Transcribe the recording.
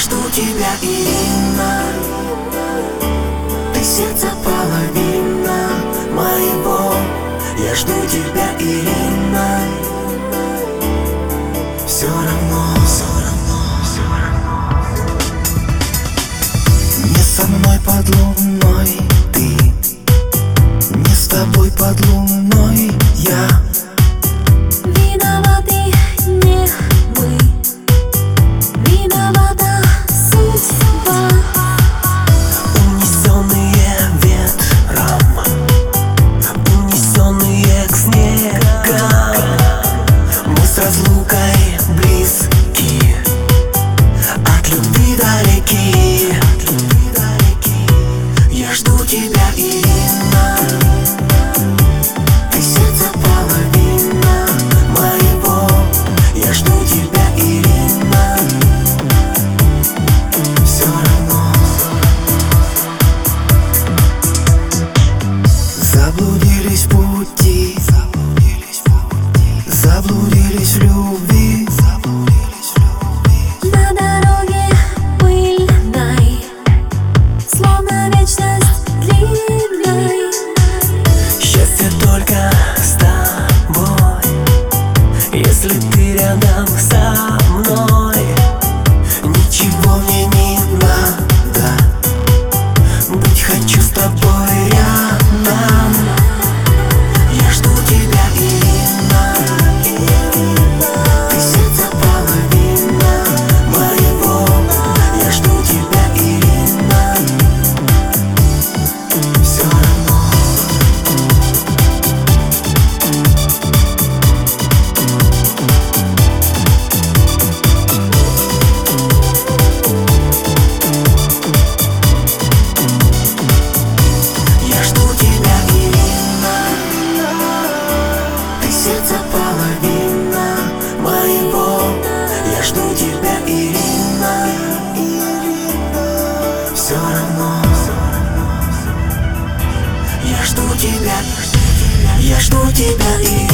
жду тебя, Ирина. Ты сердце половина моего. Я жду тебя, Ирина. Все равно, все равно, все равно. Не со мной под луной ты, не с тобой под луной я. Виноваты не мы, виновата судьба. Унесенные ветром, унесенные к снегам, мы с разлукой близки, от любви далеки. Я жду тебя, Ирина. Ты сердце половина моего. Я жду тебя, Ирина. Все равно. Заблудились в пути, заблудились в любви. На дороге пыльной, словно вечность длинной. Счастье только с тобой, если ты рядом со мной. Ничего мне не надо, быть хочу с тобой рядом. Я жду тебя, Ирина. Ты сердце половина моего. Я жду тебя, Ирина. Все равно. Я жду тебя, Ирина. Ты сердце половина моего. Я жду тебя, Ирина. Все равно. Я жду тебя. Я жду тебя, Ирина.